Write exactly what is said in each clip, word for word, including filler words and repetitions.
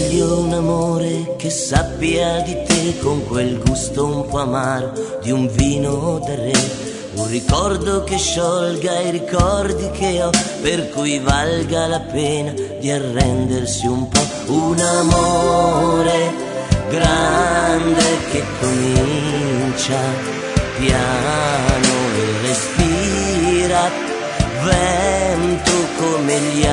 Voglio un amore che sappia di te con quel gusto un po' amaro di un vino da re. Un ricordo che sciolga i ricordi che ho, per cui valga la pena di arrendersi un po'. Un amore grande che comincia piano e respira vento come gli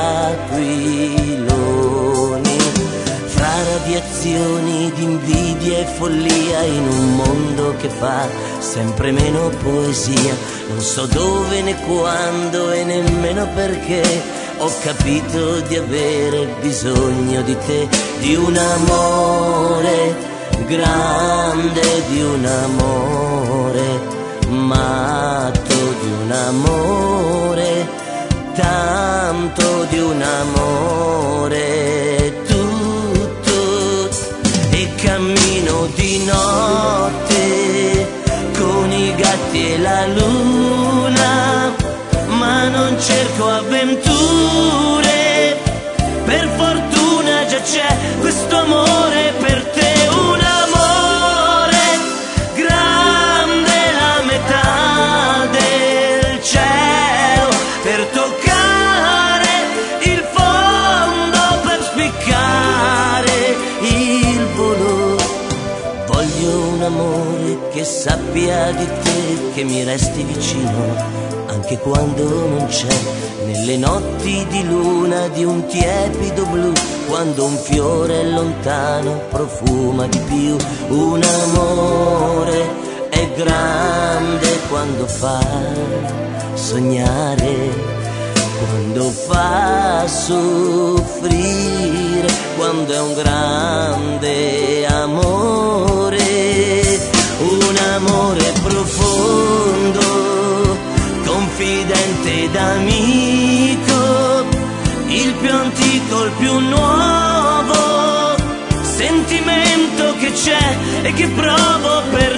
aquiloni, fra radiazioni di invidia e follia, in un mondo che fa sempre meno poesia. Non so dove né quando e nemmeno perché ho capito di avere bisogno di te, di un amore grande, di un amore matto, di un amore tanto, di un amore tutto. E cammino di notte con i gatti e la luna, ma non cerco avventure, per fortuna già c'è questo amore per te. Un amore grande, la metà del cielo, per toccare il fondo, per spiccare il volo. Voglio un amore che sappia di te, che mi resti vicino anche quando non c'è, nelle notti di luna di un tiepido blu, quando un fiore lontano profuma di più. Un amore è grande quando fa sognare, quando fa soffrire, quando è un grande amore, un amore profondo, confidente ed amico, il più antico, il più nuovo sentimento che c'è e che provo per